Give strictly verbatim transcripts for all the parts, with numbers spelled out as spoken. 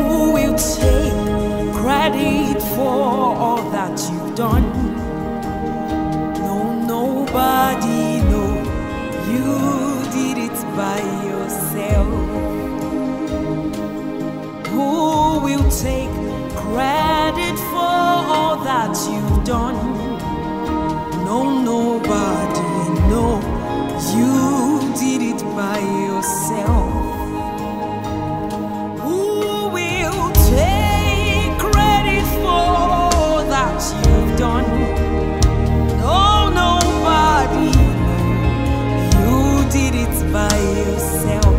Who will take credit for all that you've done? No, nobody, no. You did it by yourself. Who will take credit for all that you've done? No, nobody, no. You did it by yourself. Who will take credit for all that you've done? No, nobody, no. You did it by yourself.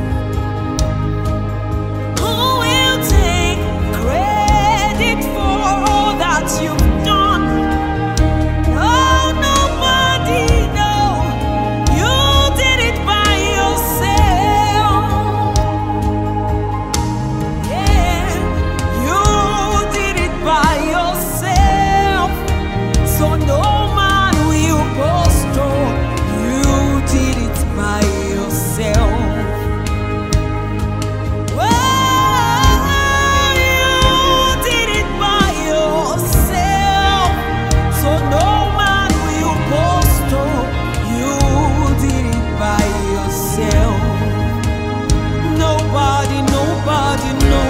Who will take credit for all that you've done? No, nobody, no. You did it by yourself. Yeah, you did it by yourself. So no man will boast. Oh, you did it by yourself. Well, you did it by yourself. So no man will boast. Oh, you did it by yourself. Nobody, nobody, no.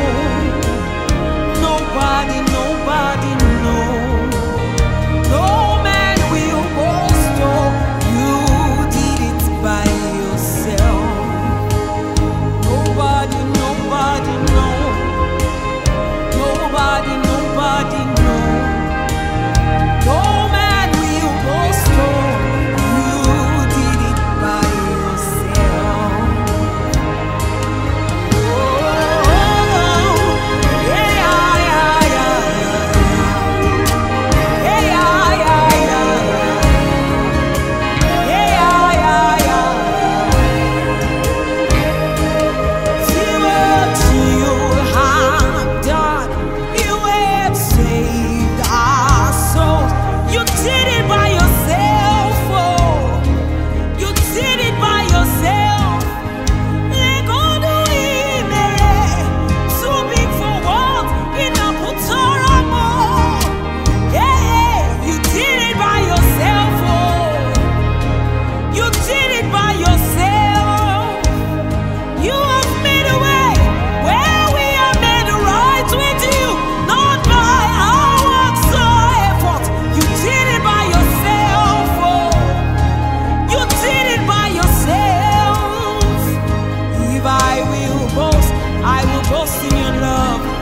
Nobody, nobody, no. No man will boast. Oh, you did it by yourself. Nobody, nobody, no. Nobody, nobody, no. No man will boast. Oh, you did it by yourself. Oh, yeah, yeah, yeah, yeah. Yeah, yeah, yeah, yeah. Yeah, yeah, yeah, yeah. See what you have done. You have saved our souls. You did it by yourself. Oh, you did it by yourself. Let go do it, too big for words. In a putoramo. Yeah, you did it by yourself. Oh, you did it by yourself. You have made a way where we are made right with you, not by our works or effort. You did it by yourself. Oh, you did it by yourself. If I will boast, I will boast in your love.